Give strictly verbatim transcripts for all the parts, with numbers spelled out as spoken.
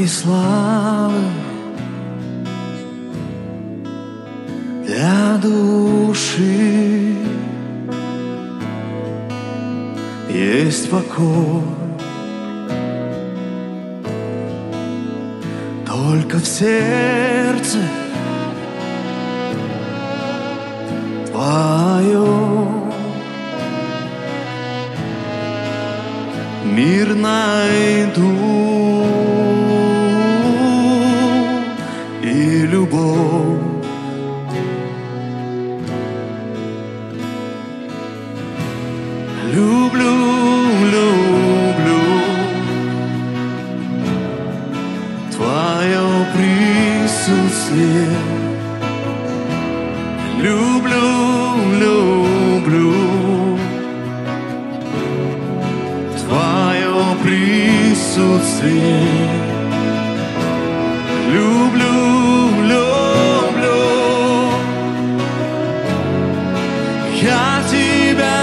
Твоей славы для души есть покой. Только в сердце Твоем мир найду и любовь. Люблю, люблю Твое присутствие. Люблю, люблю Твое присутствие. Люблю, люблю я Тебя,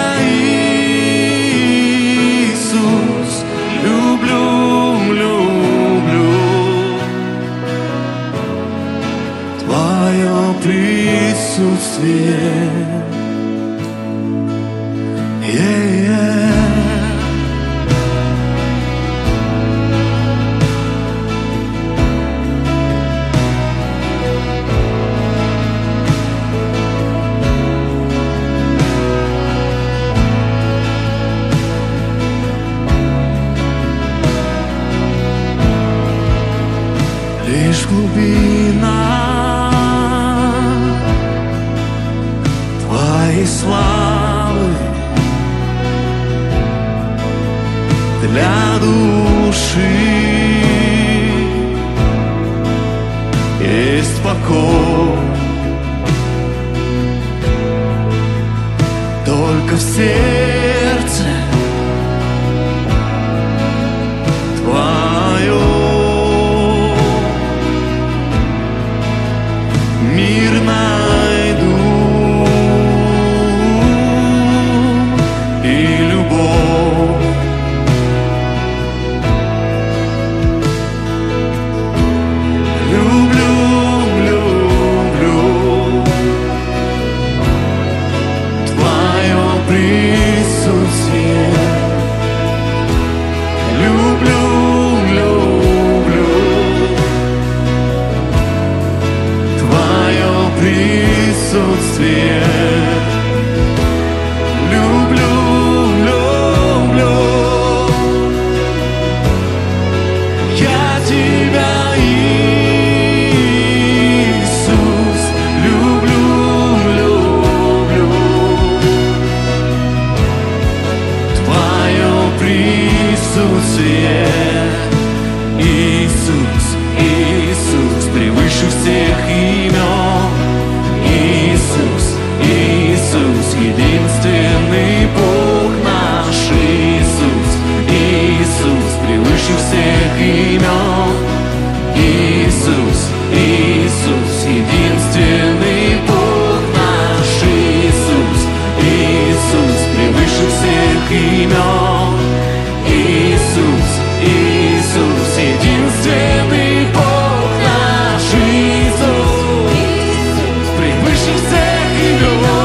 Иисус. Люблю, люблю Твое присутствие. Yeah-yeah. Лишь глубина Твоей славы для души есть покой. Только в сердце Твоем мир найду и любовь. Люблю, люблю Твое присутствие. Люблю, люблю Твое присутствие. Люблю, люблю я Тебя, Иисус. Люблю, люблю Твое присутствие. Иисус, Иисус, превыше всех имен. Иисус, Иисус, единственный Бог наш. Иисус, Иисус, превыше всех имен. Иисус, Иисус, единственный Бог наш. Иисус, Иисус, превыше всех имен. Иисус, Иисус, единственный Бог наш. Иисус, превыше всех имен.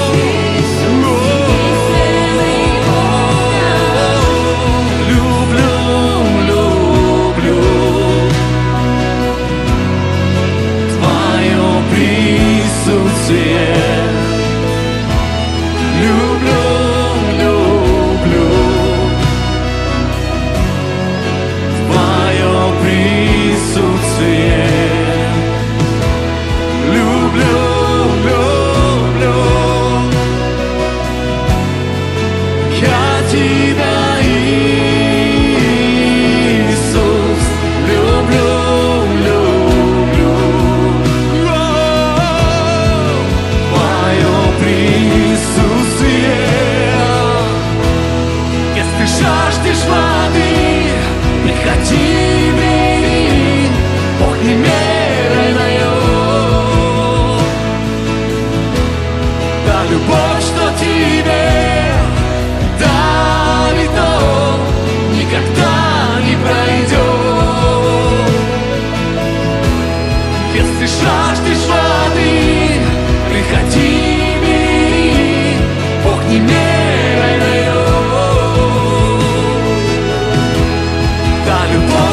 Люблю,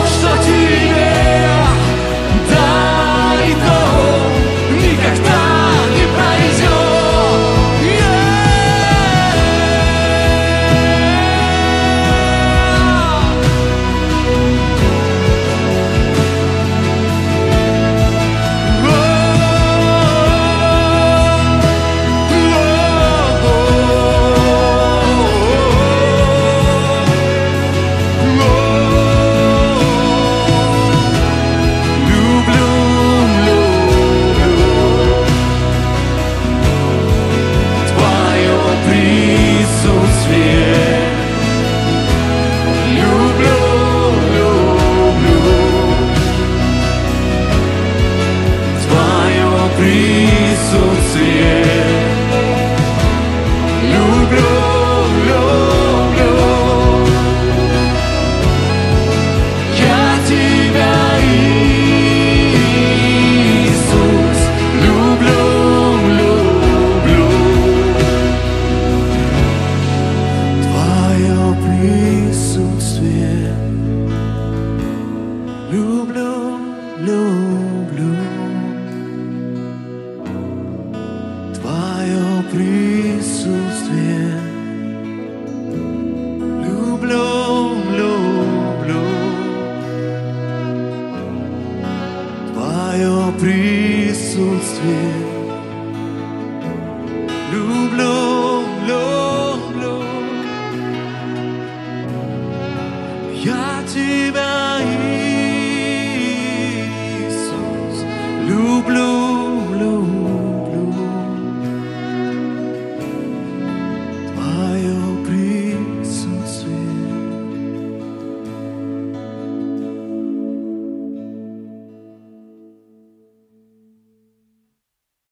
что тебе далеко, никогда не пройдет. Я